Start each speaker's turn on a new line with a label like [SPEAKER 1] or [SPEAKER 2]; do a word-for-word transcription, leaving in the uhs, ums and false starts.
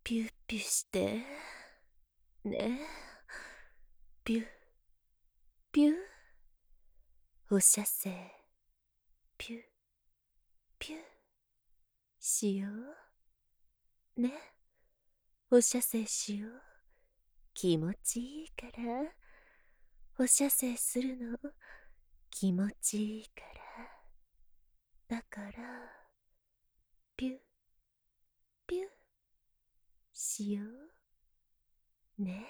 [SPEAKER 1] ピュッピュしてね。ピュッピュッ。放射線ピュッピュッしようね。放射線しよう。気持ちいいから放射線するの気持ちいいから。だからピュッピュッしようね。